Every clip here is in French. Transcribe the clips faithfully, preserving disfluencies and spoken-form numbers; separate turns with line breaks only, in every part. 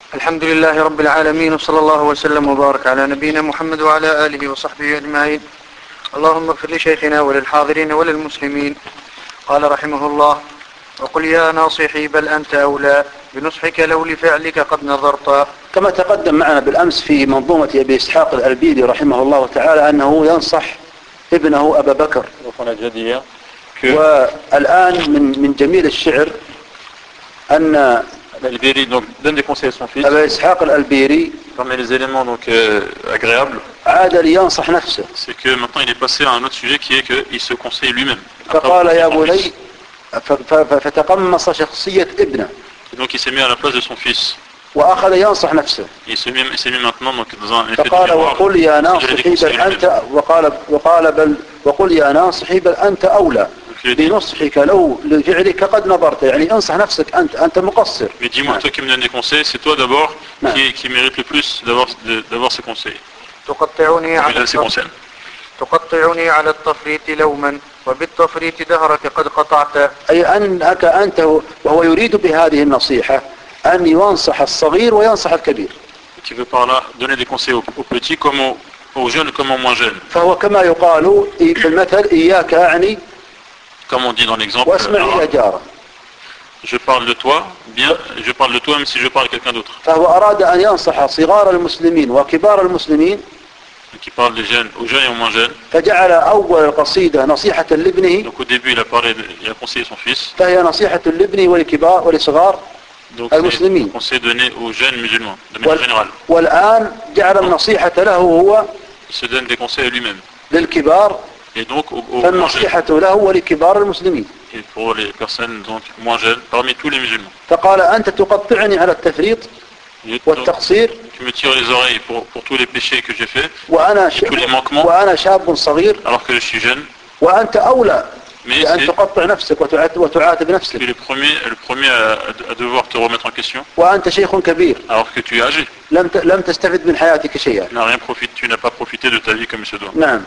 الحمد لله رب العالمين، وصلى الله وسلم وبارك على نبينا محمد وعلى آله وصحبه أجمعين. اللهم اغفر لشيخنا وللحاضرين وللمسلمين. قال رحمه الله: وقل يا ناصحي بل أنت أولى بنصحك لو لفعلك قد نظرت.
كما تقدم معنا بالأمس في منظومة أبي إسحاق الألبيري رحمه الله تعالى أنه ينصح ابنه أبا بكر. والآن من من جميل الشعر أن
L'Albéry donc donne des conseils à son fils.
أبا إسحاق الألبيري
Parmi les éléments donc euh, agréables,
عاد لينصح نفسه.
c'est que maintenant il est passé à un autre sujet qui est qu'il se conseille lui-même.
فقال يا بني فتقمص شخصية ابنه.
Et donc il s'est mis à la place de son fils.
وأخذ ينصح نفسه.
Il s'est mis, il s'est mis maintenant donc dans un effet de
فقال
miroir.
وقل يا ناصحي بل أنت وقال وقال بل وقل يا ناصحي بل أنت أولى بنصحك لو لفعلك قد نظرت. يعني انصح نفسك أنت أنت مقصر.
Mais dis-moi, toi qui me donnes des conseils, c'est toi d'abord qui, qui mérite le plus d'avoir d'avoir ces conseils.
تقطعني على تقطعني على التفريط لوما وبالتفريط دهرك قد قطعت.
أي أنك أنت وهو يريد بهذه النصيحة أن ينصح الصغير وينصح الكبير.
Tu veux par là donner des conseils aux, aux petits comme aux, aux jeunes comme aux moins jeunes.
فهو كما يقال في المثل إياك أعني
Comme on dit dans l'exemple,
واسمع يا جارة.
Je parle de toi, bien, je parle de toi même si je parle à quelqu'un d'autre.
فهو أراد أن ينصح صغار المسلمين وكبار المسلمين.
Qui parle des jeunes, aux jeunes et aux moins jeunes.
فجعل أول القصيدة نصيحة لابنه.
Donc au début il a parlé, de, il a conseillé son fils.
فهي نصيحة لابنه ولكبار ولصغار المسلمين.
Donc conseil donné aux jeunes musulmans, de manière générale.
والآن جعل النصيحة له هو.
Il se donne des conseils à lui-même.
للكبار.
Et donc au, au
فالنصيحة له ولكبار المسلمين.
Et pour les personnes donc moins jeunes, parmi tous les musulmans.
فقال أنت تقطعني على التفريط والتقصير.
Tu me tires les oreilles pour, pour tous les péchés que j'ai faits,
وأنا
tous les manquements,
وأنا شاب صغير.
alors que je suis jeune.
وأنت أولى
Mais
بأن تقطع نفسك وتعاتب نفسك.
Tu es le premier, le premier à, à devoir te remettre en question.
وأنت شيخ كبير.
Alors que tu es âgé.
لم لم تستفد من حياتك شيئا.
Tu n'as rien profité, tu n'as pas profité de ta vie comme il se doit.
نعم.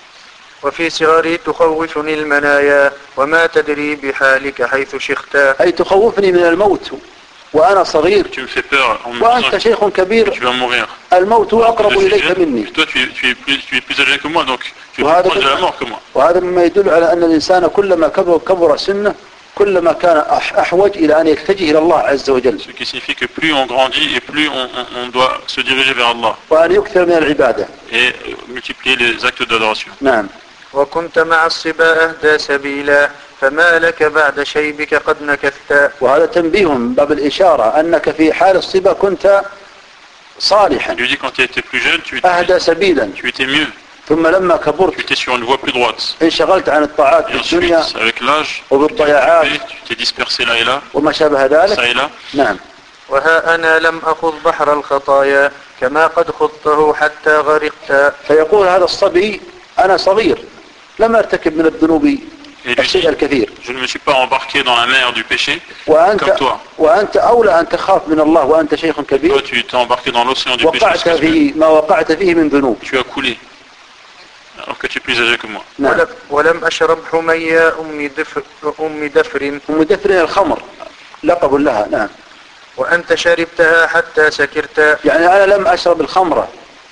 وفي صغري تخوفني المنايا وما تدري بحالك حيث شخت.
أي تخوفني من الموت وأنا صغير.
Tu me fais peur en me
وأنت شيخ كبير.
Tu vas mourir.
الموت أقرب إليك مني.
Toi tu, tu es plus tu es plus âgé que moi donc tu es plus proche de la mort que moi.
وهذا مما يدل على أن الإنسان كلما كبر كبر سنه كلما كان أحوج إلى أن يتجه إلى الله عز وجل.
Ce qui signifie que plus on grandit et plus on, on, on doit se diriger vers Allah.
وأن يكثر من العبادة.
Et multiplier les actes d'adoration.
نعم.
وكنت مع الصبا أهدى سبيلا فما لك بعد شيبك قد نكثت.
وهذا تنبيه من باب الإشارة أنك في حال الصبا كنت صالحا.
Il lui dit quand tu étais plus jeune, tu
أهدى سبيلا.
Tu étais mieux.
ثم لما كبرت
tu étais sur une voie plus droite.
انشغلت عن الطاعات في الدنيا.
Avec l'âge,
وبالضياعات.
tu t'es dispersé là et là.
وما شابه ذلك.
Ça et là.
نعم.
وها أنا لم أخذ بحر الخطايا كما قد خضته حتى غرقت.
فيقول هذا الصبي أنا صغير لم أرتكب من الذنوب الشيء الكثير.
Je ne me suis pas embarqué dans la mer du péché
وأنت
comme toi.
وأنت أولى أن تخاف من الله وأنت شيخ كبير.
Toi tu t'es embarqué dans l'océan du péché.
وقعت في ما وقعت فيه من ذنوب.
Tu as coulé alors que tu es plus âgé que moi.
نعم.
ولم أشرب حمية أم دفر أم دفر.
أم دفر الخمر لقب لها. نعم.
وأنت شربتها حتى سكرت.
يعني أنا لم أشرب الخمرة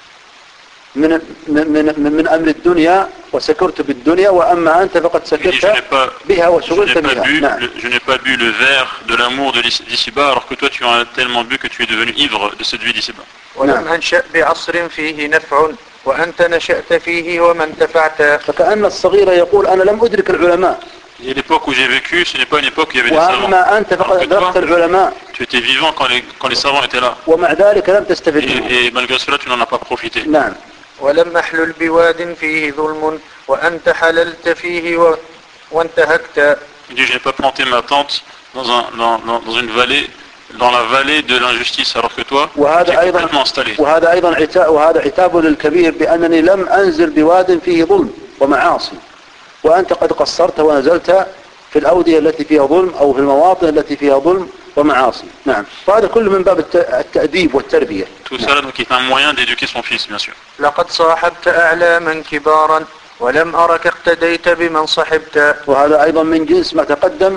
من من من, من أمر الدنيا وسكرت بالدنيا وأما أنت فقد سكرت بها وشغلت بها.
نعم. Je n'ai pas bu le verre de l'amour de d'ici-bas alors que toi tu en as tellement bu que tu es devenu ivre de cette vie d'ici-bas.
ولم أنشأ بعصر فيه نفع وأنت نشأت فيه وما انتفعت.
فكأن الصغير يقول أنا لم أدرك العلماء.
Et l'époque où j'ai vécu, ce n'est pas une époque où il y avait des savants.
وأما أنت فقد أدركت العلماء.
Tu étais vivant quand les, quand les savants étaient là.
ومع ذلك لم تستفد.
Et, et malgré cela, tu n'en as pas profité.
نعم.
ولم أحلل بواد فيه ظلم وأنت حللت فيه و... وانتهكت.
Il dit, je n'ai pas planté ma tente dans, un, dans, dans, dans une vallée, dans la vallée de l'injustice, alors que toi, tu es complètement installé.
وهذا أيضا عتاب وهذا عتاب للكبير بأنني لم أنزل بواد فيه ظلم ومعاصي وأنت قد قصرت ونزلت في الأودية التي فيها ظلم أو في المواطن التي فيها ظلم ومعاصي. نعم. وهذا كله من باب التأديب والتربية.
Tout ça donc est un moyen d'éduquer son fils, bien sûr.
لقد صاحبت أعلاما كبارا ولم أرك اقتديت بمن صحبت.
وهذا أيضا من جنس ما تقدم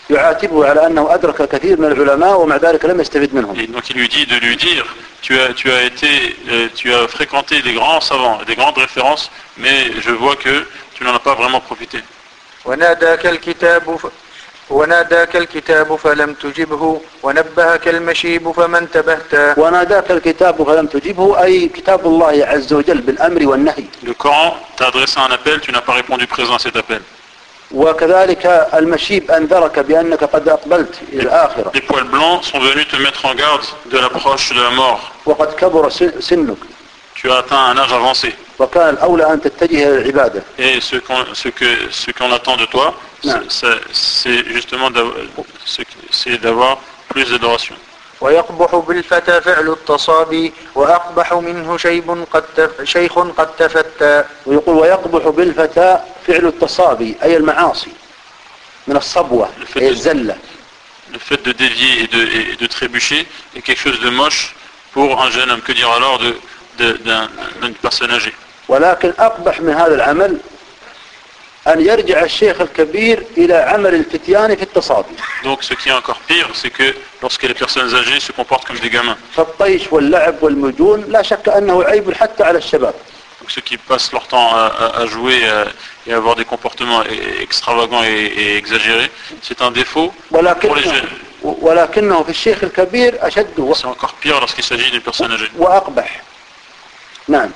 يعاتبه على أنه أدرك كثير من العلماء ومع ذلك لم يستفد منهم.
Et donc il lui dit de lui dire tu as tu as été euh, tu as fréquenté des grands savants, des grandes références, mais je vois que tu n'en as pas vraiment profité.
وناداك الكتاب وناداك الكتاب فلم تجبه ونبهك المشيب فما انتبهت.
وناداك الكتاب فلم تجبه أي كتاب الله عز وجل بالأمر والنهي.
Le Coran t'a adressé un appel, tu n'as pas répondu présent à cet appel.
وكذلك المشيب أنذرك بأنك قد أقبلت إلى الآخرة.
Les poils blancs sont venus te mettre en garde de l'approche de la mort.
وقد كبر سنك.
Tu as atteint un âge avancé.
وكان الأولى أن تتجه إلى العبادة.
Et ce qu'on ce que ce qu'on attend de toi, c'est, c'est justement c'est d'avoir plus d'adoration.
ويقبح بالفتى فعل التصابي وأقبح منه شيب قد تف شيخ قد تفتى.
ويقول ويقبح بالفتى فعل التصابي أي المعاصي من الصبوة أي الزلة.
Le fait de dévier et de, et de trébucher est quelque chose de moche pour un jeune homme. Que dire alors de, de, d'un, d'une personne âgée?
ولكن أقبح من هذا العمل أن يرجع الشيخ الكبير إلى عمل الفتيان في التصابي.
Donc ce qui est encore pire, c'est que lorsque les personnes âgées se comportent comme des gamins.
فالطيش واللعب والمجون لا شك أنه عيب حتى على الشباب.
Donc ceux qui passent leur temps à, à, à jouer et à avoir des comportements extravagants et, et exagérés, c'est un défaut pour les jeunes.
ولكنه في الشيخ الكبير أشد.
C'est encore pire lorsqu'il s'agit d'une personne âgée.
وأقبح. نعم.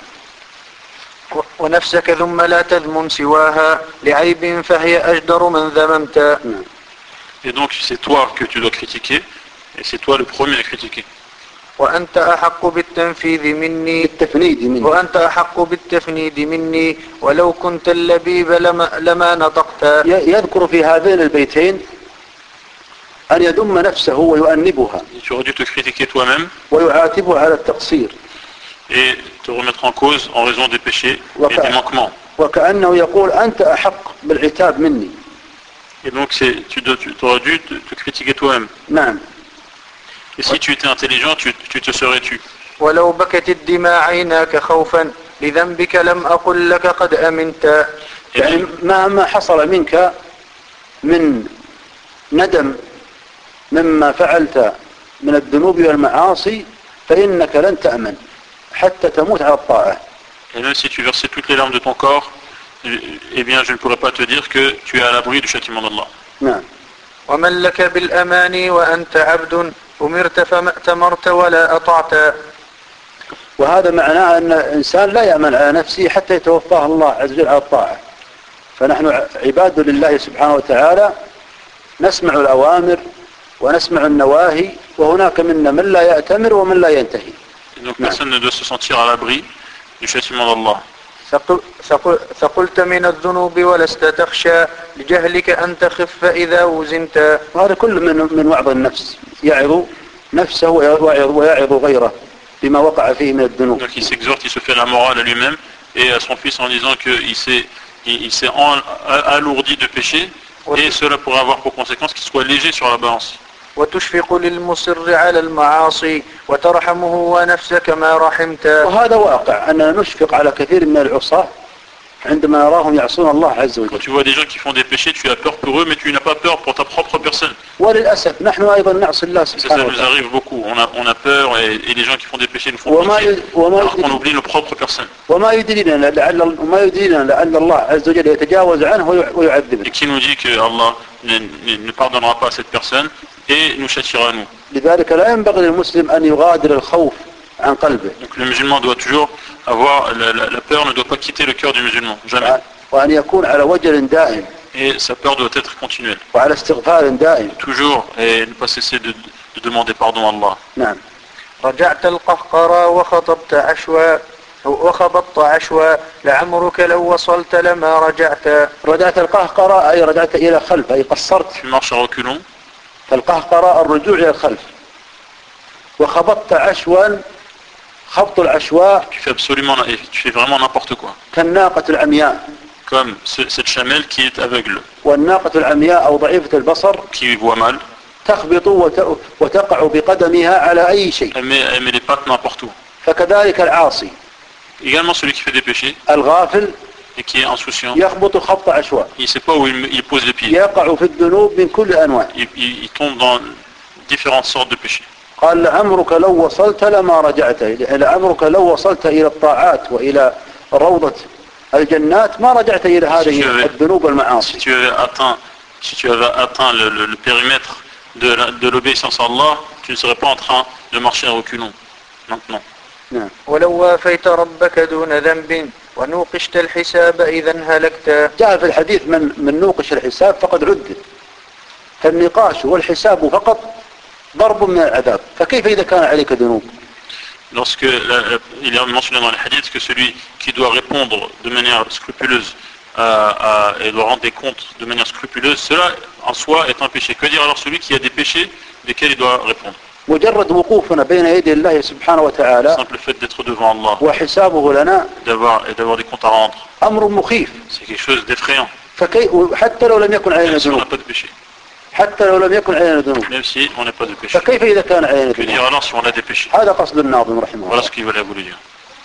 ونفسك ثم لا تذمم سواها لعيب فهي أجدر من ذممت.
Et donc c'est toi que tu dois critiquer et c'est toi le premier à critiquer.
وأنت أحق بالتنفيذ مني
بالتفنيد مني
وأنت أحق بالتفنيد مني ولو كنت اللبيب لما, لما نطقت.
يذكر في هذين البيتين أن يذم نفسه ويؤنبها.
Tu aurais dû te critiquer toi-même.
ويعاتبه على التقصير.
Et te remettre en cause en raison des péchés
وك...
et des manquements.
وكأنه يقول أنت أحق بالعتاب مني.
Et donc c'est, tu, dois, tu aurais dû te, te critiquer toi-même.
نعم.
Et si tu étais intelligent, tu, tu te serais tu.
ولو بكت الدماء عيناك خوفا لذنبك لم أقل لك قد أمنت.
يعني مهما حصل منك من ندم مما فعلت من الذنوب والمعاصي فإنك لن تأمن حتى تموت على الطاعة.
Et même si tu versais toutes les larmes de ton corps, eh bien je ne pourrais pas te dire que tu es à l'abri du châtiment d'Allah.
نعم.
ومن لك بالأماني وأنت عبد أمرت فما أتمرت ولا أطعت.
وهذا معناه أن الإنسان لا يأمن على نفسه حتى يتوفاه الله عز وجل على الطاعة. فنحن عباد لله سبحانه وتعالى نسمع الأوامر ونسمع النواهي وهناك منا من لا يأتمر ومن لا ينتهي.
Donc personne ne doit se sentir à l'abri du châtiment d'Allah.
ثقلت من الذنوب ولست تخشى لجهلك أن تخف إذا وزنت.
وهذا كل من من وعظ النفس يعظ نفسه ويعظ غيره بما وقع فيه من الذنوب.
Donc il s'exhorte, il se fait la morale à lui-même et à son fils en disant qu'il s'est il, il s'est alourdi de péché et cela pourrait avoir pour conséquence qu'il soit léger sur la balance.
وتشفق للمصر على المعاصي وترحمه ونفسك ما رحمت.
وهذا واقع أننا نشفق على كثير من العصاة عندما نراهم يعصون الله عز وجل.
Quand tu vois des gens qui font des péchés, tu as peur pour eux, mais tu n'as pas peur pour ta propre personne.
وللأسف نحن أيضا نعصي الله سبحانه
وتعالى. Ça, ça nous arrive beaucoup. On a, on a peur et, et les gens qui font des péchés nous font pitié, alors qu'on oublie nos propres personnes.
وما يدرينا لعل وما يدرينا لعل الله عز وجل يتجاوز عنه ويعذبه.
Et qui nous dit que Allah ne, ne, ne pardonnera pas à cette personne et nous châtiera à nous.
لذلك لا ينبغي للمسلم أن يغادر الخوف عن قلبه.
Donc le musulman doit toujours avoir la, la, la peur ne doit pas quitter le cœur du musulman, jamais.
وأن يكون على وجل دائم.
Et sa peur doit être continuelle.
وعلى استغفار دائم.
Toujours et ne pas cesser de, de demander pardon à Allah.
نعم.
رجعت القهقرى وخطبت عشوا وخبطت عشوا لعمرك لو وصلت لما رجعت.
رجعت القهقرى أي رجعت إلى خلف أي قصرت.
Tu marches à reculons.
فالقهقرى الرجوع إلى الخلف. وخبطت عشوا خبط العشواء.
Tu fais absolument, tu fais vraiment n'importe quoi.
كالناقة العمياء.
Comme cette chamelle qui est aveugle.
والناقة العمياء أو ضعيفة البصر.
Qui voit mal.
تخبط وتقع بقدمها على أي شيء.
Elle met, elle met les pattes n'importe où.
فكذلك العاصي.
Également celui qui fait des péchés.
الغافل
et qui est insouciant,
يخبط خبط عشواء
il ne sait pas où il, il pose les pieds.
يقع في الذنوب من كل الأنواع.
Il, il, il tombe dans différentes sortes de péchés.
قال لعمرك لو وصلت لما رجعت لعمرك لو وصلت إلى الطاعات وإلى روضة الجنات ما رجعت إلى هذه الذنوب والمعاصي.
Si tu avais atteint, si tu avais atteint le, le, le périmètre de, la, de l'obéissance à Allah, tu ne serais pas en train de marcher à reculons maintenant.
نعم.
ولو وافيت ربك دون ذنب ونوقشت الحساب إذا هلكت.
جاء في الحديث من من نوقش الحساب فقد عذب. فالنقاش والحساب فقط ضرب من العذاب. فكيف إذا كان عليك ذنوب؟
Lorsque la, la, il est mentionné dans les hadiths que celui qui doit répondre de manière scrupuleuse à, à, et doit rendre des comptes de manière scrupuleuse, cela en soi est un péché. Que dire alors celui qui a des péchés desquels il doit répondre?
مجرد وقوفنا بين يدي الله سبحانه وتعالى
simple fait d'être devant Allah,
وحسابه لنا
d'avoir et d'avoir des comptes à rendre,
أمر مخيف.
c'est quelque chose d'effrayant.
فكي حتى لو لم يكن علينا
Même si on
ذنوب
n'a pas de péché,
حتى لو لم يكن علينا ذنوب
même si on n'a pas de péché.
فكيف إذا كان علينا
Que dire
ذنوب؟
alors si on a des péchés?
هذا قصد الناظم رحمه
Voilà
الله.
ce qu'il voulait voulu dire.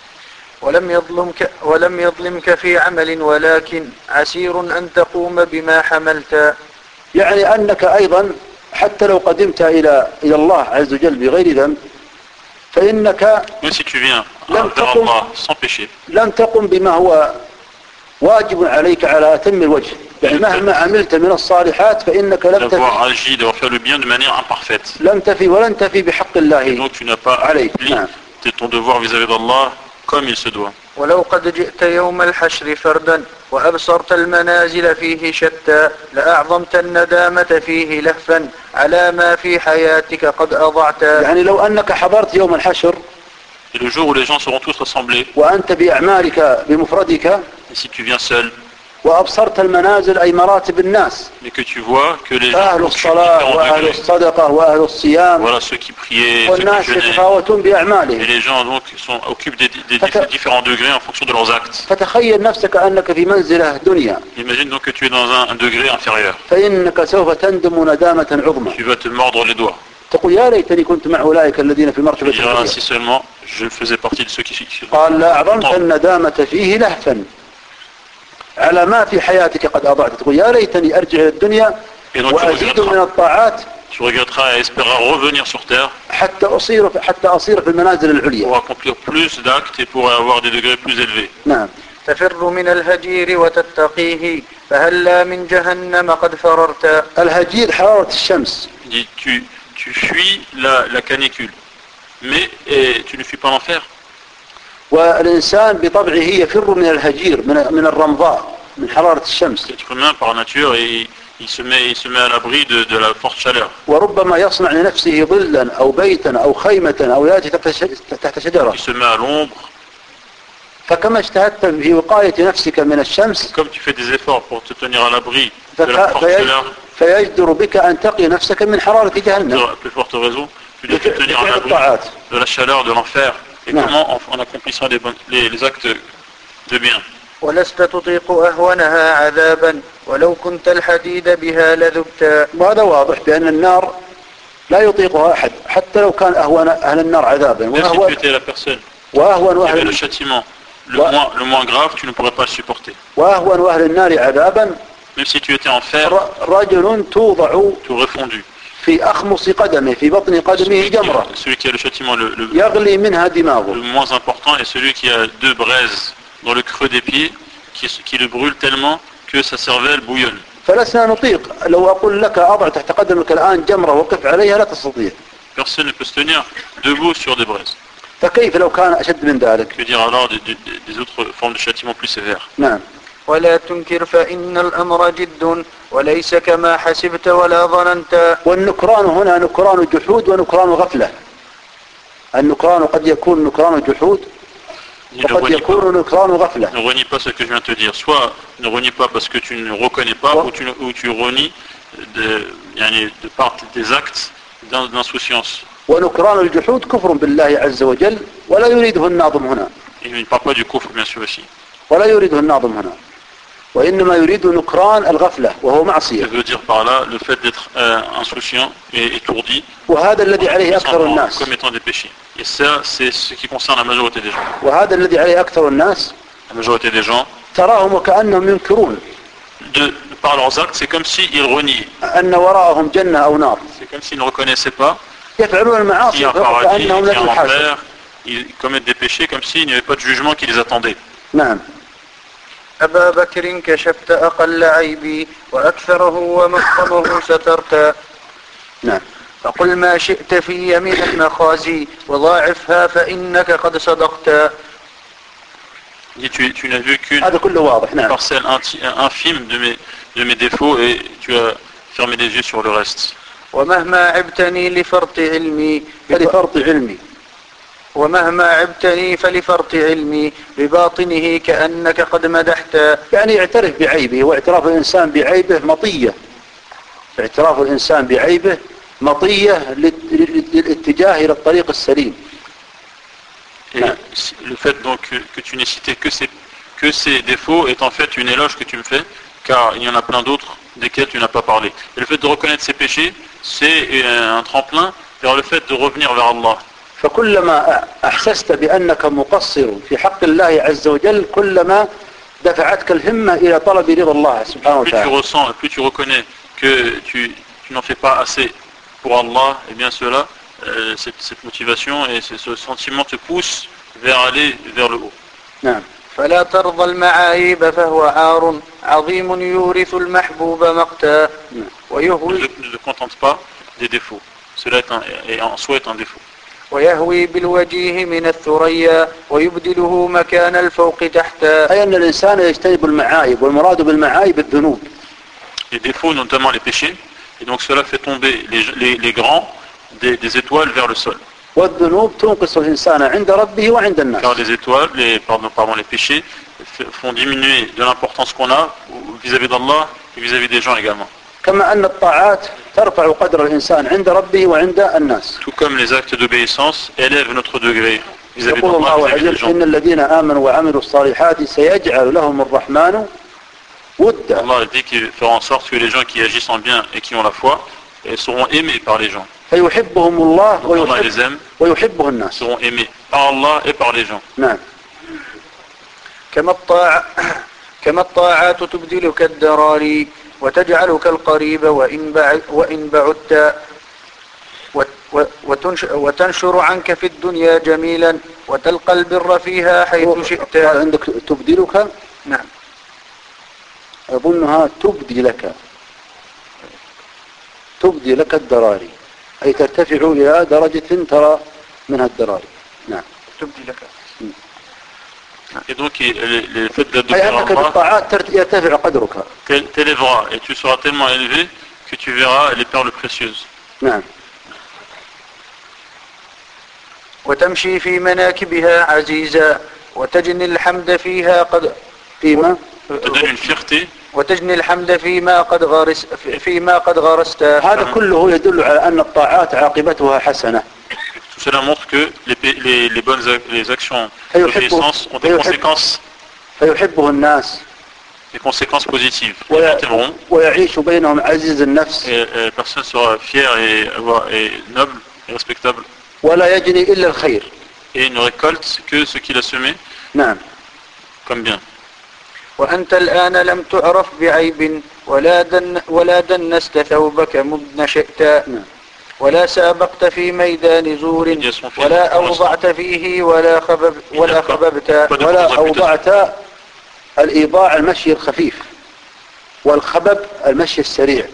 ولم يظلمك ولم يظلمك في عمل ولكن عسير أن تقوم بما حملت.
يعني أنك أيضا حتى لو قدمت إلى إلى الله عز وجل بغير ذنب فإنك
Même si tu viens
لم
vers
تقم
Allah sans péché,
لم تقم بما هو واجب عليك على أتم الوجه. يعني مهما عملت من الصالحات فإنك لم تفي
d'avoir agi, d'avoir fait le bien de manière imparfaite.
لم تفي ولن تفي بحق
Et
الله
donc tu n'as pas
عليك.
accompli
نعم.
ton devoir vis-à-vis d'Allah comme il se doit.
ولو قد جئت يوم الحشر فردا وأبصرت المنازل فيه شتى لأعظمت الندامة فيه لهفا على ما في حياتك قد أضعت.
يعني لو أنك حضرت يوم الحشر
Et le jour où les gens seront tous rassemblés,
وأنت بأعمالك بمفردك
et si tu viens seul,
وأبصرت المنازل أي مراتب الناس
mais que tu vois que les gens
أهل
occupent
الصلاة
différents
وأهل
degrés,
الصدقة وأهل الصيام
voilà ceux qui priaient, ceux
والناس
qui jeûnaient,
يتفاوتون
et
بأعمالهم.
les gens donc sont, occupent des, des, des
Fata-
différents degrés en fonction de leurs actes.
فتخيل نفسك أنك في منزلة دنيا
Imagine donc que tu es dans un, un degré inférieur.
فإنك سوف تندم ندامة عظمى.
Tu vas te mordre les doigts.
تقول يا ليتني كنت مع أولئك الذين في
Tu
المرتبة
diras
العليا.
si seulement je faisais partie de ceux qui qui-
قال لا أعظمت الندامة فيه لهفا على ما في حياتك قد أضعت. تقول يا ليتني أرجع إلى الدنيا
Et donc tu
وأزيد من
regretteras,
الطاعات
tu regretteras et espéreras revenir sur terre
حتى أصير حتى أصير في المنازل العليا.
pour accomplir plus d'actes et pour avoir des degrés plus élevés.
نعم.
تفر من الهجير وتتقيه فهلا من جهنم قد فررت.
الهجير حرارة الشمس.
Il dit, tu, tu fuis la, la canicule, mais et, tu ne fuis pas l'enfer.
والإنسان بطبعه يفر من الهجير من من الرمضاء من حرارة الشمس.
L'être humain par nature, et, il, se met, il se met à l'abri de, de la forte chaleur.
وربما يصنع لنفسه ظلا أو بيتا أو خيمة أو يأتي تحت شج- تحت شجرة.
Il se met à l'ombre.
فكما اجتهدت في وقاية نفسك من الشمس
Comme tu fais des efforts pour te tenir à l'abri de la
فك-
forte
في-
chaleur,
فيجدر بك أن تقي نفسك من حرارة
de
جهنم
la plus forte raison, tu dois te tenir à
بفعل
l'abri
الطاعات.
de la chaleur de l'enfer. Et
Non.
comment en, en accomplissant les, bonnes- les, les actes de bien.
ولست تطيق أهونها عذابا ولو كنت الحديد بها لذبت.
وهذا واضح بأن النار لا يطيقها أحد حتى لو كان أهون أهل النار عذابا
Même si tu
وأهون,
étais la personne
وأهون
qui avait le
أهل,
châtiment le
Ouais.
moins, le moins grave, tu ne pourrais pas le supporter.
وأهون أهل النار عذابا
Même si tu étais en fer,
ر- رجل توضع
tu aurais fondu.
في أخمص قدمه في بطن قدمه
Celui qui,
جمرة
celui qui a le châtiment le, le,
يغلي منها دماغه.
le moins important est celui qui a deux braises dans le creux des pieds qui, qui le brûle tellement que sa cervelle bouillonne.
فلسنا نطيق لو أقول لك أضع تحت قدمك الآن جمرة وقف عليها لا تستطيع.
Personne ne peut se tenir debout sur des braises.
فكيف لو كان أشد من ذلك؟
Que dire alors des, des, des autres formes de châtiment plus sévères?
نعم.
ولا تنكر فإن الأمر جد وليس كما حسبت ولا ظننت.
والنكران هنا نكران جحود ونكران غفلة. النكران قد يكون نكران جحود
Il ne
وقد
renie pas.
يكون نكران غفلة.
Ne renie pas ce que je viens de te dire. Soit ne renie pas parce que tu ne reconnais pas,
Ouais.
ou, tu, ou tu renies de, yani, de par tes actes d'in- d'insouciance.
ونكران الجحود كفر بالله عز وجل ولا يريده الناظم هنا.
Et il ne parle pas du kufr bien sûr aussi.
ولا يريده الناظم هنا. وإنما يريد نكران الغفلة وهو
Il
معصية.
veut dire par là le fait d'être euh, insouciant et étourdi
وهذا الذي عليه أكثر
comme
الناس.
étant des péchés. Et ça, c'est ce qui concerne la majorité des gens.
وهذا الذي عليه أكثر الناس
La majorité des gens,
تراهم وكأنهم ينكرون
De, par leurs actes, c'est comme s'ils reniaient.
أن وراءهم جنة أو نار.
C'est comme s'ils ne reconnaissaient pas
يفعلون
qu'il y
المعاصي
a un paradis, qu'il y
وكأنهم
a
لم
un
يحاسبوا.
enfer. Ils commettent des péchés comme s'il n'y avait pas de jugement qui les attendait.
نعم.
أبا بكر كشفت أقل عيبي وأكثره ومحكمه سترت.
نعم.
فقل ما شئت في يمين المخازي وضاعفها فإنك قد صدقت.
Dis, tu, tu n'as vu qu'une
هذا كله واضح. نعم.
parcelle inti- infime de mes, de mes défauts et tu as fermé les yeux sur le reste.
ومهما عبتني لفرط علمي
فلفرط علمي.
ومهما عبتني فلفرط علمي بباطنه كأنك قد مدحت.
يعني يعترف بعيبه، واعتراف الإنسان بعيبه مطية. اعتراف الإنسان بعيبه مطية للاتجاه إلى الطريق السليم.
Et le fait donc que, que tu n'aies cité que ces, que ces défauts est en fait une éloge que tu me fais, car il y en a plein d'autres desquels tu n'as pas parlé. Et le fait de reconnaître ces péchés, c'est un tremplin vers le fait de revenir vers Allah.
فكلما أحسست بأنك مقصر في حق الله عز وجل كلما دفعتك الهمة إلى طلب رضا الله سبحانه
Plus tu
وتعالى.
ressens, plus tu reconnais que tu, tu n'en fais pas assez pour Allah, et bien cela, euh, cette, cette motivation et ce, ce sentiment te pousse vers aller vers le haut.
نعم.
فلا ترضى المعايب فهو عار عظيم يورث المحبوب مقتا
Ne,
ويهوي,
ne te contente pas des défauts. Cela est un, et en soi est un défaut.
ويهوي بالوجيه من الثريا ويبدله مكان الفوق تحتا.
أي أن الإنسان يجتنب المعايب، والمراد بالمعايب الذنوب.
Les défauts, notamment les péchés, et donc cela fait tomber les, les, les grands des, des étoiles vers le sol.
والذنوب تنقص الإنسان عند ربه وعند الناس.
Car les étoiles, les, pardon, pardon, les péchés f- font diminuer de l'importance qu'on a vis-à-vis d'Allah et vis-à-vis des gens également.
كما أن الطاعات ترفع قدر الإنسان عند ربه وعند الناس.
Tout comme les actes d'obéissance élèvent notre degré vis-à-vis
يقول
d'Allah
الله
et vis-à-vis des
عز
gens.
وجل إن الذين آمنوا وعملوا الصالحات سيجعل لهم الرحمن ودا.
Allah dit qu'il fera en sorte que les gens qui agissent en bien et qui ont la foi eh, seront aimés par les gens.
فيحبهم الله
Donc Allah
ويحب
les aime,
ويحبه الناس.
seront aimés par Allah et par les gens.
نعم.
كما الطاع كما الطاعات تبدلك الدراري وتجعلك القريب وإن بعد وإن بعدت وتنشر عنك في الدنيا جميلا وتلقى البر فيها حيث شئت.
عندك تبدلك.
نعم.
أظنها تبدي لك تبدي لك الدراري، أي ترتفع إلى درجة ترى منها الدراري. نعم.
تبدي لك.
Et donc le fait
أي
d'adopter
أنك
Allah
بالطاعات يرتفع قدرك.
t'élèvera et tu seras tellement élevé que tu verras les perles précieuses.
نعم.
وتمشي في مناكبها عزيزا وتجني الحمد فيها قد
فيما
te donne une fierté.
وتجني الحمد فيما قد غرس فيما قد غرست.
هذا كله يدل على أن الطاعات عاقبتها حسنة.
Tout cela montre que les, les, les bonnes les actions
فيحب-
d'obéissance ont des
فيحب-
conséquences,
فيحبه الناس
des conséquences positives. Les
وي-
gens t'aimeront
ويعيش بينهم عزيز النفس
et, et personne sera fier et, et noble et respectable
ولا يجني إلا الخير.
et il ne récolte que ce qu'il a semé
نعم.
comme bien.
وأنت الآن لم تعرف بعيب ولا دن ولا دنست ثوبك مذ نشأت
نعم.
ولا سابقت في ميدان زور ولا أوضعت فيه ولا خبب ولا خببت.
ولا أوضعت الإيضاع المشي الخفيف والخبب المشي السريع.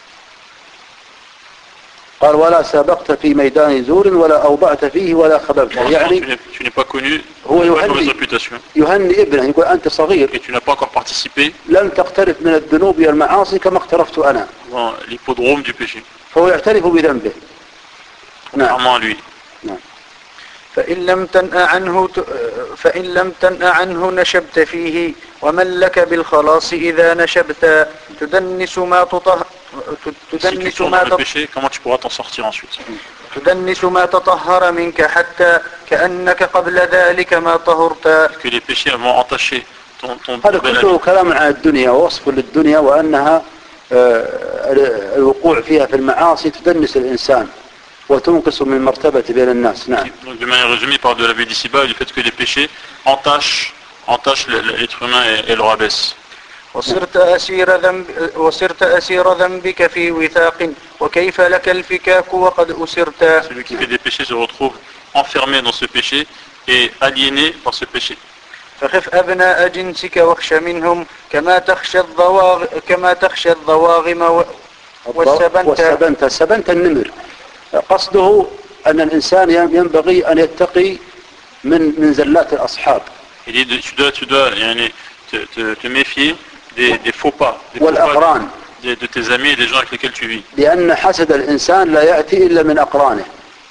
قال ولا سابقت في ميدان زور ولا أوضعت فيه ولا خببت.
Pour l'instant,
يعني
tu n'es- tu n'es pas connu,
هو
tu n'as pas une mauvaise
يهني
réputation
يهني ابنه، يقول أنت صغير
et tu n'as pas encore participé
لم تقترف من الذنوب والمعاصي كما اقترفت أنا.
dans l'hippodrome du péché,
فهو يعترف بذنبه. نعم.
contrairement à lui.
فإن لم تنأ عنه فإن لم تنأ عنه نشبت فيه ومن لك بالخلاص إذا نشبت تدنس ما تطهر
Si tu
تدنس
tombes
ما
dans le
تط-
péché, comment tu pourras t'en sortir ensuite?
تدنس ما تطهر منك حتى كأنك قبل ذلك ما طهرت.
Que les péchés vont entacher ton, ton
هذا
bel
كله
habit.
كلام عن الدنيا ووصف للدنيا وأنها آه، الوقوع فيها في المعاصي تدنس الإنسان وتنقص من مرتبة بين الناس. نعم.
Donc de manière résumée, il parle de la vie d'ici-bas et du fait que les péchés entachent entache l'être humain et, et le rabaisse.
وصرت أسير ذنب وصرت أسير ذنبك في وثاق وكيف لك الفكاك وقد أسرت.
Celui qui fait des péchés se retrouve enfermé dans ce péché et aliéné par ce péché.
فخف أبناء جنسك واخش منهم كما تخشى الضواغ كما تخشى الضواغم والسبنت.
والسبنت السبنت النمر. قصده أن الإنسان ينبغي أن يتقي من من زلات الأصحاب.
Il dit tu dois tu dois يعني te, te, te méfier des, des faux pas, des faux
والأقران.
pas de, de tes amis et des gens avec lesquels tu vis.
لأن حسد الإنسان لا يأتي إلا من أقرانه.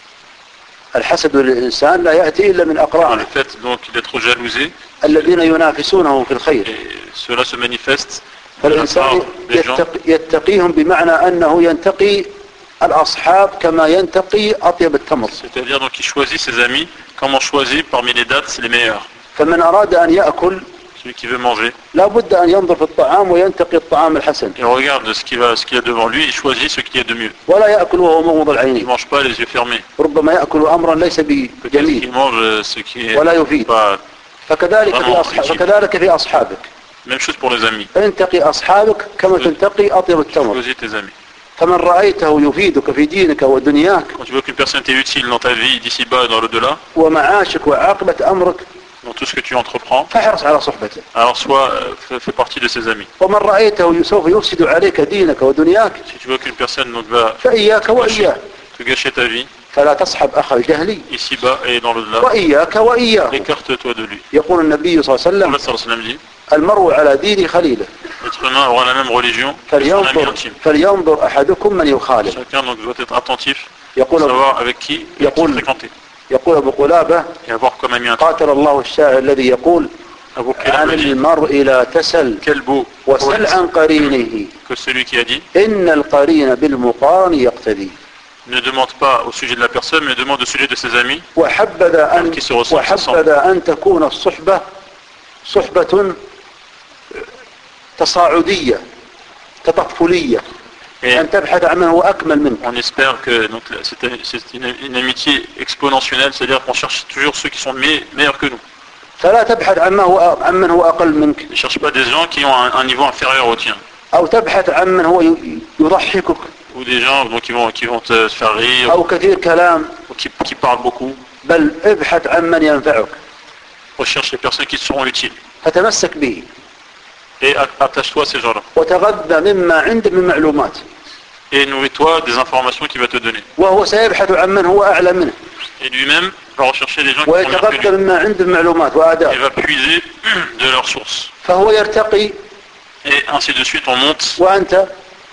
الحسد للإنسان لا يأتي إلا من
Dans le
أقرانه
fait donc d'être jalousé,
الذين ينافسونه في الخير.
et cela se manifeste de la
فالإنسان
part des gens.
يتقي يتقيهم بمعنى أنه ينتقي الأصحاب كما ينتقي أطيب التمر.
C'est-à-dire donc il choisit ses amis comme on choisit parmi les dates les meilleurs.
فمن أراد أن يأكل
Celui qui veut manger,
لا بد أن ينظر في الطعام وينتقي الطعام الحسن.
il regarde ce qu'il va, ce qu'il y a devant lui, il choisit ce qu'il y a de mieux.
ولا يأكل وهو مغمض
Il ne
العينين.
mange pas les yeux fermés.
ربما يأكل أمرا ليس
Peut-être
بجميل.
qu'il mange ce qui est
ولا يفيد.
pas.
فكذلك في
Vraiment
أصحاب
utile.
فكذلك في أصحابك.
Même chose pour les amis.
انتقي أصحابك كما تنتقي أطيب التمر.
Choisis tes amis.
فمن رأيته يفيدك في دينك ودنياك
Quand tu vois qu'une personne t'est utile dans ta vie d'ici-bas et dans l'au-delà,
ومعاشك وعاقبة أمرك
dans tout ce que tu entreprends,
فاحرص على صحبته.
alors sois, euh, fais, fais partie de ses amis.
ومن رأيته سوف يفسد عليك دينك ودنياك
Si tu vois qu'une personne donc, va
فإياك وإياه.
te gâcher ta vie,
فلا تصحب أخ الجهل
ici-bas et dans l'au-delà,
وإياك وإياه.
écarte-toi de lui.
يقول النبي صلى الله عليه
Allah
وسلم
sallallahu alayhi wa sallam dit,
المرء على دين خليله
l'être humain aura la même religion que son ami
فلينظر,
intime.
فلينظر أحدكم من يخالف.
Chacun donc doit être attentif pour
يقول,
savoir avec qui il
يقول-
fréquenter
يقول أبو قلابة
et avoir comme ami intime.
قاتل الله الشاعر الذي يقول
Abu
عن
Kilab dit,
المرء لا تسل
quel beau
وسل
poète
عن قرينه
que celui qui a dit,
إن القرين بالمقارن يقتدي.
ne demande pas au sujet de la personne, mais demande au sujet de ses amis.
وحبذا أن,
qui se ressemble,
وحبذا أن تكون الصحبة صحبة تصاعدية تطفلية
Et
أن تبحث عن من هو أكمل منك.
on espère que donc, c'est c'est une, une amitié exponentielle, c'est-à-dire qu'on cherche toujours ceux qui sont me- meilleurs que nous.
فلا تبحث عن ما هو عن من هو أقل منك
Ne cherche pas des gens qui ont un, un niveau inférieur au tien,
أو تبحث عن من هو ي- يضحكك
ou des gens donc, qui, vont, qui vont te faire rire,
أو كثير كلام،
ou qui, qui parlent beaucoup.
بل ابحث عن من ينفعك
Recherche les personnes qui te seront utiles.
فتمسك به
Et attache-toi à ces gens-là.
وتغذى مما عنده من معلومات،
Et nourris-toi des informations qu'il va te donner.
وهو سيبحث عن من هو أعلى منه
Et lui-même va rechercher les gens qui sont meilleurs que
ويتغذى
lui.
مما عنده من معلومات
Et
وآداب،
va puiser de leurs sources.
فهو يرتقي
Et ainsi de suite, on monte,
وأنت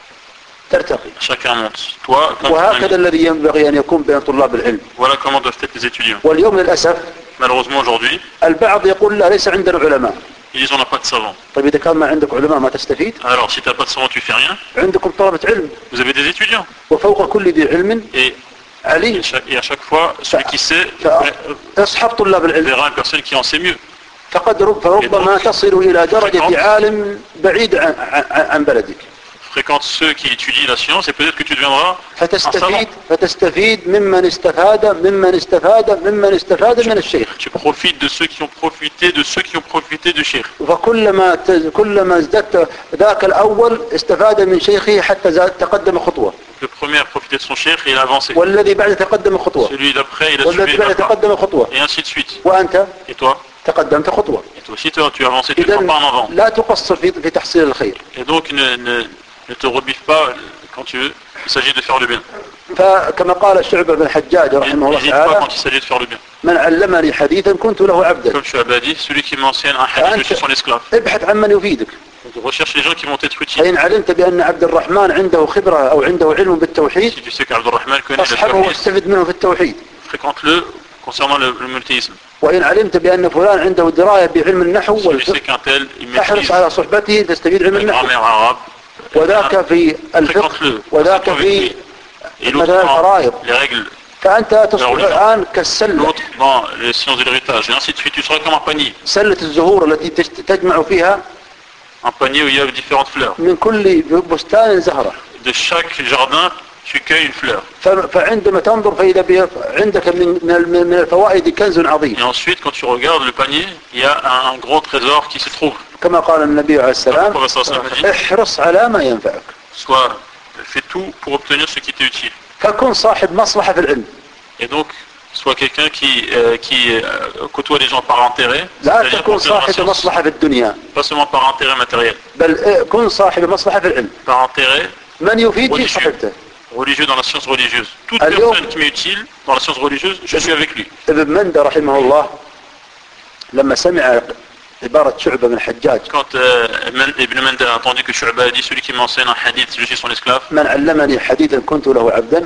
ترتقي.
chacun monte. Toi, comme ton
وهكذا
ami.
الذي ينبغي أن يكون بين طلاب العلم.
Voilà comment doivent être les étudiants.
واليوم للأسف
Malheureusement aujourd'hui,
البعض يقول لا ليس عندنا علماء.
ils disent on n'a pas de savants.
طيب إذا كان ما عندك علماء ما تستفيد.
Alors si tu n'as pas de savants, tu fais rien.
عندكم طلبة علم
Vous avez des étudiants.
وفوق كل ذي علم
Et,
عليم.
et, chaque, et à chaque fois, celui qui sait
فاصحب طلاب العلم
verra une personne qui en sait mieux.
فقد رب فربما تصل إلى درجة عالم بعيد عن, عن, عن بلدك.
Fréquente ceux qui étudient la science et peut-être que tu deviendras un savant.
فتستفيد فتستفيد ممن استفاد ممن استفاد ممن استفاد من الشيخ.
Tu profites de ceux qui ont profité, de ceux qui ont profité du cheikh.
فكلما تز- كلما ازددت ذاك الأول استفاد من شيخه حتى زاد تقدم خطوة،
Le premier a profité de son cheikh et il a avancé.
والذي بعد تقدم خطوة،
Celui d'après, il a
والذي
suivi
بعد
la part.
تقدم خطوة،
Et ainsi de suite.
وأنت
Et toi
تقدمت خطوة.
Et toi aussi, toi, tu as avancé, tu ne
إذا
prends pas en avant.
لا تقصر في في تحصيل الخير.
Et donc, ne, ne, ne te rebiffe pas quand tu veux. Il s'agit de faire le bien.
فكما قال شعبة بن الحجاج رحمه الله
N'hésite pas
تعالى
quand il s'agit de faire le bien.
من علمني حديثا كنت له عبدا.
Comme Shu'ab a dit, celui qui m'enseigne un hadith, je suis son esclave.
ابحث عن من يفيدك.
Donc, recherche les gens qui vont être utiles.
فإن علمت بأن عبد الرحمن عنده خبرة أو عنده علم بالتوحيد
Si tu sais qu'Abdurrahman connaît le
فاصحبه
tawhid,
واستفد منه في التوحيد.
fréquente-le concernant le, le monothéisme.
وإن علمت بأن فلان عنده دراية بعلم النحو
Si tu sais
والفقه
qu'un tel, il
فاحرص
maîtrise
على صحبته تستفيد علم
la
النحو.
grammaire arabe,
وذاك في الفقه
fréquente-le.
وذاك
Fréquente-le
في
avec lui. Et l'autre
مثلا
dans
الفرائض.
les règles,
فأنت تصبح الآن كالسلة،
l'autre dans les sciences de l'héritage. Et ainsi de suite, tu seras comme un panier.
سلة الزهور التي تجت- تجمع فيها
Un panier où il y a différentes fleurs.
من كل بستان زهرة.
De chaque jardin, tu cueilles une fleur.
ف- فعندما تنظر فإذا بي- عندك من من من الفوائد كنز
Et
عظيم
ensuite, quand tu regardes le panier, il y a un, un gros trésor qui se trouve.
كما قال النبي عليه السلام
Le prophète sallallahu alayhi wa sallam a dit,
احرص على ما ينفعك
soit fais tout pour obtenir ce qui t'est utile.
فكن صاحب مصلحة في العلم
Et donc, sois quelqu'un qui, euh, qui euh, côtoie les gens par intérêt,
لا
c'est-à-dire
تكن
pour faire la
صاحب
science,
مصلحة في الدنيا
pas seulement par intérêt matériel,
بل اه، كن صاحب مصلحة في العلم
par intérêt
من يفيد في
religieux,
صحبته
religieux dans la science religieuse. Toute
Alors-
personne qui m'est utile dans la science religieuse, je suis avec lui.
ابن مندى رحمه الله لما سمع عبارة شعبة من الحجاج
Quand euh, Men- Ibn Manda a entendu que Shu'ba a dit, celui qui m'enseigne un hadith, je suis son esclave,
من علمني حديثا كنت له عبدا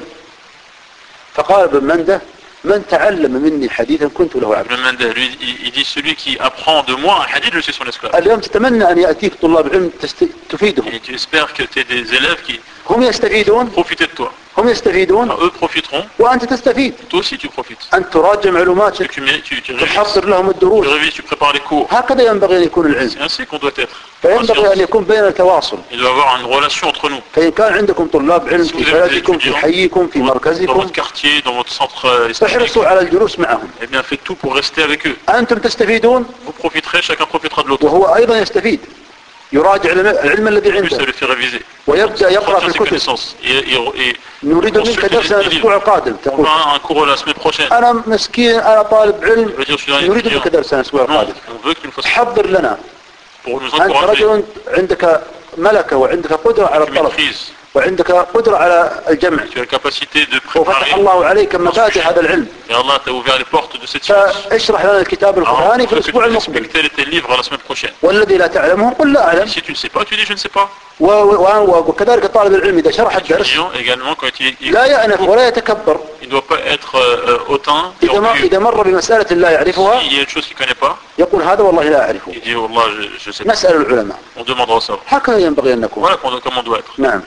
فقال ابن مندى من تعلم مني حديثا كنت له عبدا
Ibn Manda, lui, il, il dit, celui qui apprend de moi un hadith, je suis son esclave.
اليوم تتمنى أن يأتيك طلاب علم تست... تفيدهم
Et tu espères que tu aies des élèves qui
هم يستفيدون
profitent de toi.
هم يستفيدون
Alors, eux profiteront,
وأنت تستفيد
toi aussi tu profites.
أن تراجع
Que
معلوماتك
tu, mé- tu, tu révises,
تحضر لهم
tu
الدروس
révises, tu prépares les cours.
هكذا ينبغي أن يكون العلم
C'est ainsi qu'on doit être. En
فينبغي أن
science.
يكون بين التواصل
Il doit y avoir une relation entre nous.
فإن كان عندكم طلاب علم
Si vous
في
avez des
بلدكم في
étudiants
حيكم في
dans votre- dans
مركزكم
votre quartier, dans votre centre euh, islamique,
فاحرصوا على الجلوس معهم
eh bien faites tout pour rester avec eux.
أنتم تستفيدون
Vous profiterez, chacun profitera de l'autre.
وهو أيضا يستفيد يراجع العلم العلم الذي
En plus, ça
عنده
le fait réviser.
ويبدأ يقرأ في
Prendre ses
الكتب
connaissances. Et, et, et
نريد منك
consulter
درسا
les
الأسبوع
livres.
القادم
On
تقول
va à un cours la semaine prochaine.
أنا مسكين أنا طالب علم
Je veux dire, je suis un
نريد
étudiant.
منك درسا الأسبوع
Non,
القادم
on veut que tu nous fasses
حضر لنا
pour nous
أنت
encourager.
رجل عندك ملكة وعندك قدرة على
Tu
الطلب
maîtrises,
وعندك قدرة على الجمع
tu as la capacité de
وفتح
préparer.
الله عليك مفاتيح هذا العلم
Et Allah t'a ouvert les portes de cette science.
فاشرح لنا الكتاب
Alors,
القرآني
on
في
veut que
الأسبوع
tu
المقبل
expliques tel et tel livre à la semaine prochaine.
والذي لا تعلمه قل لا أعلم
Si tu ne sais pas, tu dis je ne sais pas.
و- و- وكذلك طالب العلم إذا شرح الدرس
L'étudiant également, quand il, il,
لا يأنف ولا يتكبر
il ne doit pas être euh, hautain et
إذا, ما
orgueilleux.
إذا مر بمسألة لا يعرفها
S'il y a une chose qu'il ne connaît pas,
يقول هذا والله لا أعرفه
il dit Wallah, je ne sais pas.
نسأل العلماء
On demandera ça.
هكذا ينبغي أن نكون
Voilà comment comment on doit être.
نعم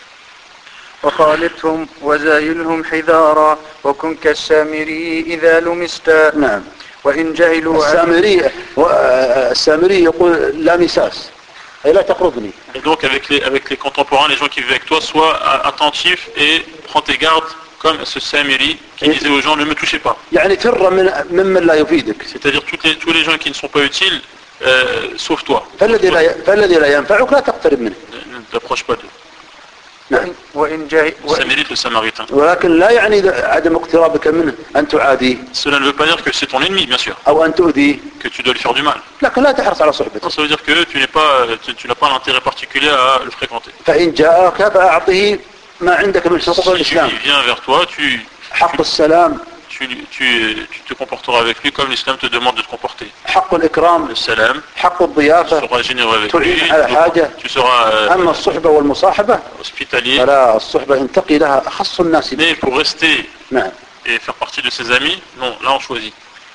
وخالطهم وزايلهم حذارا وكن كالسامري إذا لمست
نعم
وإن جهلوا
السامري و- السامري يقول لا مساس أي لا تقربني
Et donc avec les, avec les contemporains, les gens qui vivent avec toi, sois euh, attentif et prends tes gardes comme ce Samiri qui
Et-
disait aux gens ne me touchez pas.
يعني فر من ممن لا يفيدك
C'est-à-dire toutes les, tous les gens qui ne sont pas utiles, euh, sauve-toi.
فالذي لا ي- فالذي لا ينفعك لا تقترب منه
Ne, ne t'approche pas d'eux.
نعم
وإن جهل
Ça mérite le Samaritain.
ولكن لا يعني عدم اقترابك منه أن تعاديه
Cela ne veut pas dire que c'est ton ennemi, bien sûr,
أو أن تؤذيه
que tu dois lui faire du mal.
لكن لا تحرص على صحبته
Non, ça veut dire que tu n'es pas, tu, tu n'as pas l'intérêt particulier à le fréquenter.
فإن جاءك فأعطه ما عندك من حقوق
Si
الإسلام
il vient vers toi, tu,
حق السلام
tu, tu, tu te comporteras avec lui comme l'islam te demande de te comporter.
حق الإكرام
Le salam,
حق
tu
الضيافة
seras généreux avec
تعين
lui,
على حاجة.
tu seras euh,
أما الصحبة والمصاحبة
hospitalier.
فلا الصحبة انتقي لها أخص الناس بك.
Mais pour rester
نعم
et faire partie de ses amis, non, là on choisit.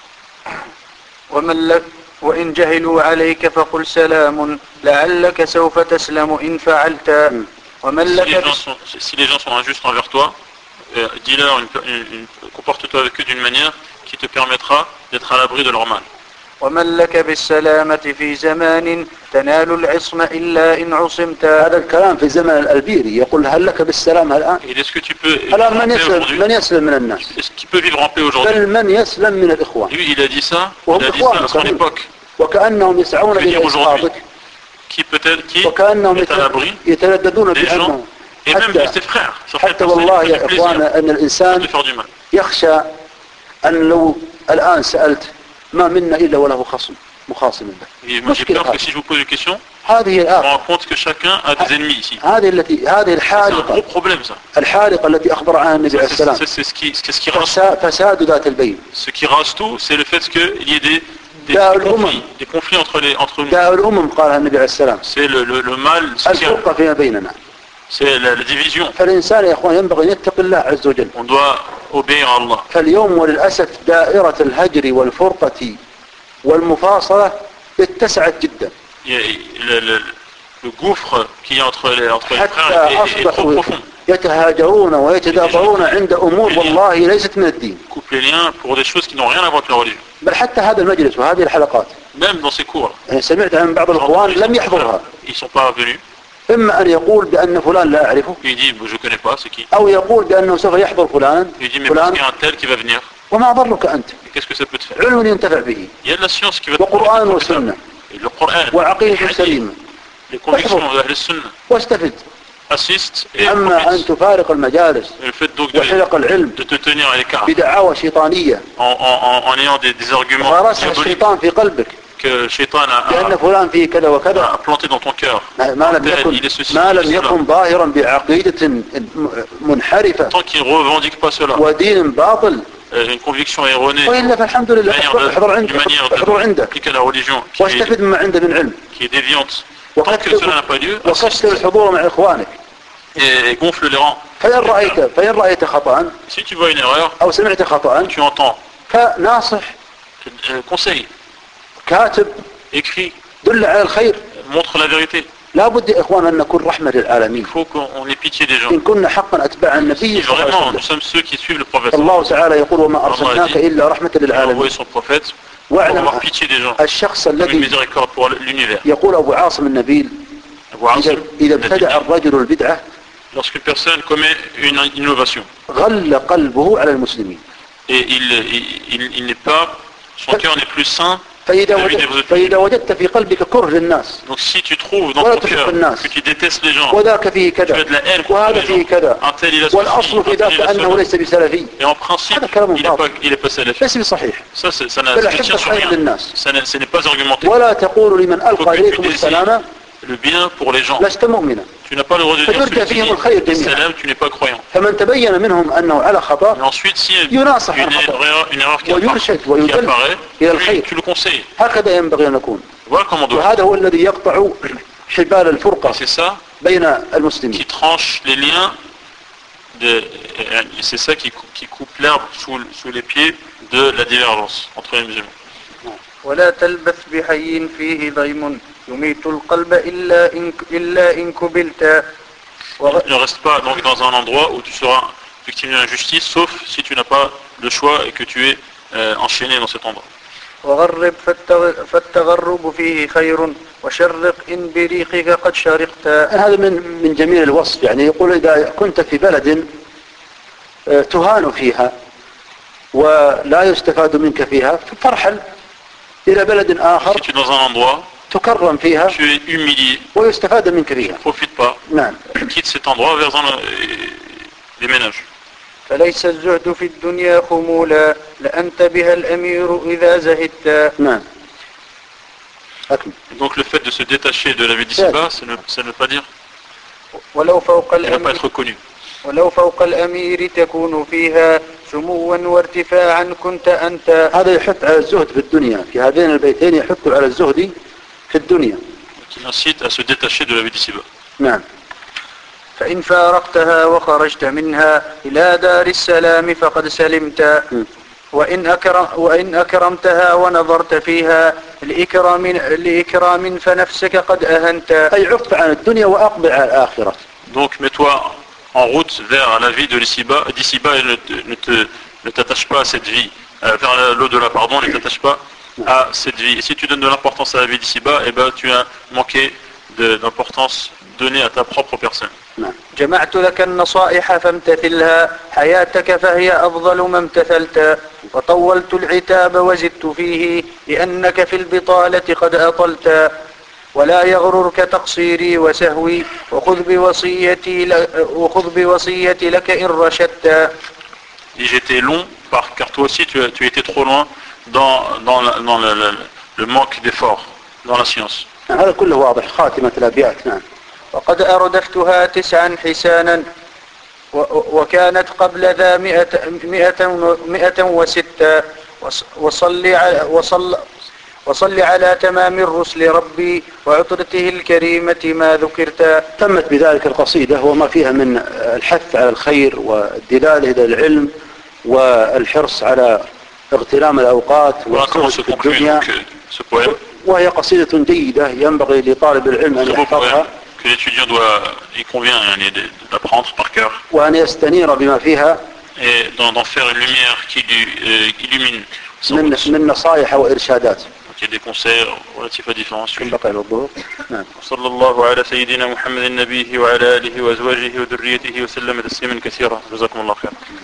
ومن لك وإن جهلوا عليك فقل سلام لعلك سوف تسلم إن فعلت ومن
Si les,
لك
gens sont, si les gens sont injustes envers toi, euh, dis-leur, une, une, une, comporte-toi avec eux d'une manière qui te permettra d'être à l'abri de leur mal.
ومن لك بالسلامة في زمان تنال العصم إلا إن عصمت.
هذا الكلام في زمن الألبيري يقول هل لك بالسلام الآن
Et est-ce que tu peux vivre
الآن
en
من
paix
يسلم
aujourd'hui?
من يسلم من الناس
Est-ce qu'il peut vivre en paix aujourd'hui?
بل من يسلم من الإخوان
Lui, il a dit ça,
وهم
il a dit ça à son
إخوانك
époque.
وكأنهم يسعون
Que dire
إلى
aujourd'hui?
إسقاطك
Qui peut-être, qui
وكأنهم
est à l'abri
يترددون
des gens
بأنهم
et même de
حتى
ses frères. Certaines
حتى
personnes
والله
qui
يا
font du plaisir
إخوانا أن
de
الإنسان
faire du mal.
يخشى أن لو الآن سألت ما منا إلا وله خصم مخاصم به
Et moi j'ai
مشكلة
peur que
هذه
si je vous pose une question,
هذه
je me
الآن
rends compte que chacun a des ennemis ici.
هذه التي هذه
C'est un gros
الحالقة
problème ça.
الحالقة التي أخبر عنها النبي عليه
C'est
السلام
c'est- c'est ce qui, c'est ce qui rase,
فسا- فساد ذات البين
ce qui rase tout, c'est le fait qu'il y ait des, des,
داء
des conflits,
الأمم.
des conflits entre, les, entre nous.
داء الأمم قالها النبي عليه السلام
C'est le, le, le mal social,
الفرقة فيما بيننا
c'est la, la division.
فالإنسان يا إخوان ينبغي أن يتقي الله عز وجل
On doit obéir à Allah.
فاليوم وللأسف دائرة الهجر والفرقة والمفاصلة اتسعت جدا
Il y a- le, le, le gouffre qu'il y a entre les, entre les
حتى
frères est, est- est trop
أصبحوا
profond.
يتهاجرون ويتدابرون عند أمور والله ليست من الدين
Coupe les liens pour des choses qui n'ont rien à voir avec la religion.
بل حتى هذا المجلس وهذه الحلقات
Même dans ces cours,
يعني سمعت عن بعض الإخوان لم يحضرها
ils ne sont pas venus.
إما أن يقول بأن فلان لا أعرفه
Il dit, je ne connais pas, c'est qui?
أو يقول بأنه سوف يحضر فلانا
Il dit, mais parce
فلان
qu'il y a un tel qui va venir.
وما ضرك أنت
Et qu'est-ce que ça peut te faire?
علم ينتفع به
Il y a de la science qui va te
وقرآن
permettre de
وسنة
faire. Et le Coran,
وعقيدة
les
سليمة
les convictions de l'Ahl Sunnah
واستفد.
assistent et
أما أن
profitent.
تفارق المجالس
Et le fait donc de,
وحلق العلم
de te tenir à l'écart
بدعاوى شيطانية
en, en, en, en ayant des, des arguments
غرسها
diaboliques
الشيطان في قلبك
que le shaitan a,
بأن
a,
فلان فيه كذا وكذا
a planté dans ton cœur.
ما لم
Il
يكن
est ceci,
ما
il est
لم
cela.
يكن ظاهرا بعقيدة منحرفة
Tant qu'il ne revendique pas cela,
ودين باطل
euh, une conviction erronée,
وإلا فالحمد لله
une manière
احضر
de,
عندك
une manière
احضر عندك
d'appliquer la religion qui est,
واستفد مما عنده من علم
qui est déviante. Tant que
وكثر
cela n'a pas lieu, assiste
وكثر الحضور مع إخوانك
et, et gonfle les rangs.
فإن رأيت فإن رأيت خطأ
Si tu vois une erreur,
أو سمعت خطأ
tu entends,
فناصح
euh, conseille,
كاتب
écris,
دل على الخير.
montre la vérité.
لا بد يا إخوان أن نكون رحمة
Il
للعالمين
faut qu'on ait pitié des gens.
إن كنا حقا أتباع النبي
Si
صلى الله عليه
vraiment nous
وسلم.
sommes ceux qui suivent le prophète,
الله تعالى يقول وما أرسلناك إلا رحمة
il a
للعالمين.
envoyé son prophète pour
واعلم
avoir pitié des gens,
الشخص
comme une
الذي
miséricorde pour l'univers.
يقول أبو عاصم النبيل
Abu Asim,
إذا إذا
il a dit,
ابتدع الرجل البدعة
lorsqu'une personne commet une innovation
غل قلبه على المسلمين.
et il, il, il, il n'est pas, son cœur n'est plus sain,
فإذا
vis-à-vis des
وجدت,
autres.
فإذا وجدت في قلبك كره للناس
Donc si tu trouves dans
ولا
ton
تحب
cœur
الناس
que tu détestes les gens,
وذاك فيه
tu as
كذا
de la haine contre
وهذا
les
فيه
gens,
كذا
un tel il a ceci,
والأصل في
un tel
ذاك
il a
أنه
cela,
ليس بسلفي
et en principe
هذا كلام
il n'est
باطل
pas, il est pas salafi.
ليس بصحيح.
Ça, c'est- ça n'a-
بل
ça ne
أحب
tient sur
الخير
rien,
للناس
ça n'est- ce n'est pas argumenté.
ولا تقول لمن
Il faut
ألقى
que tu
إليكم
désires
السلام
le bien pour les gens.
لست مؤمنا.
Tu n'as pas le droit de dire
فترجى
celui qui
فيهم الخير
dit
جميعا.
salam, tu n'es pas croyant.
فمن تبين منهم أنه على
Mais
خطأ
ensuite, si une
يناصح
une
الخطأ
erreur, une erreur qui apparaît,
ويرشد
qui
ويدل
apparaît,
إلى
tu,
الخير.
tu le conseilles.
هكذا ينبغي أن نكون.
Voilà comment on doit faire.
وهذا هو الذي يقطع حبال الفرقة
C'est ça
بين
qui
المسلمين.
tranche les liens, de, et c'est ça qui, qui coupe l'herbe sous, sous les pieds de la divergence entre les musulmans.
ولا تلبث بحي فيه ضيم يميت القلب إلا إن, إلا إن كبلت وغ-
Ne reste pas donc dans un endroit où tu seras victime d'injustice, sauf si tu n'as pas le choix et que tu es euh, enchaîné dans cet endroit.
وغرب فالتغ- فالتغرب فيه خير وشرق إن بريقك قد شرقت.
هذا من من جميل الوصف. يعني يقول إذا كنت في بلد آه، تهان فيها ولا يستفاد منك فيها فارحل إلى بلد
Si
آخر
tu es dans un endroit,
تكرم فيها
tu es humilié,
ويستفاد منك فيها.
ne profite pas,
نعم.
quitte cet endroit vers un, déménage.
فليس الزهد في الدنيا خمولا لأنت بها الأمير إذا زهدت.
نعم. أكمل.
Donc le fait de se détacher de la vie d'ici-bas, ça ne, ça ne veut pas dire
ولو فوق
et ne pas
الأمير
être reconnu.
ولو فوق الأمير تكون فيها سموا وارتفاعا كنت أنت.
هذا يحث على الزهد في الدنيا. في هذين البيتين يحث على الزهد في الدنيا.
Qui incite à se détacher de la vie d'ici-bas.
نعم.
فإن فارقتها وخرجت منها إلى دار السلام فقد سلمت.
م.
وإن, أكرم وإن أكرمتها ونظرت فيها لإكرام, لإكرام فنفسك قد أهنت.
أي عف عن الدنيا وأقبل على الآخرة.
Donc mets-toi en route vers la vie de l'ici-bas, d'ici-bas et ne, te- ne, te- ne t'attache pas à cette vie, euh, vers l'au-delà, pardon, ne t'attache pas à cette vie. Et si tu donnes de l'importance à la vie d'ici-bas, eh ben, tu as manqué de- d'importance donnée à ta propre personne.
نعم.
جمعت لك النصائح فامتثلها حياتك فهي أفضل ما امتثلت. وطولت العتاب وزدت فيه لأنك في البطالة قد أطلت. ولا يغررك تقصيري وسهوي وخذ بوصيتي, ل... وخذ بوصيتي لك إن رشدت.
Et j'étais long, par, car toi aussi tu, as- tu étais trop loin dans, dans, la- dans le, le- le manque d'effort, dans la science.
هذا كله واضح. خاتمة الأبيات. نعم.
وقد أردفتها تسعا حسانا و- وكانت قبل ذا مئة, مئة, مئة وستة. وص- وصل, على وصل, وصل على تمام الرسل ربي وعطرته الكريمة ما ذكرت.
تمت بذلك القصيدة وما فيها من الحث على الخير والدلالة إلى العلم والحرص على اغتنام الأوقات
Voilà comment
والزهد
se
في
conclut
الدنيا.
donc, euh, ce poème.
وهي قصيدة جيدة ينبغي لطالب العلم أن
Très beau poème
يحفظها
que l'étudiant doit, il convient hein, de- d'apprendre par cœur
وأن يستنير بما فيها
et d'en d'en faire une lumière qui lui, euh, illumine son
من
route.
من نصائح وإرشادات.
il y a des conseils relatifs à différents sujets.
بقي للظهر. نعم.
وصلى الله على سيدنا محمد النبي وعلى آله وأزواجه وذريته وسلم تسليما كثيرا. جزاكم الله خيرا.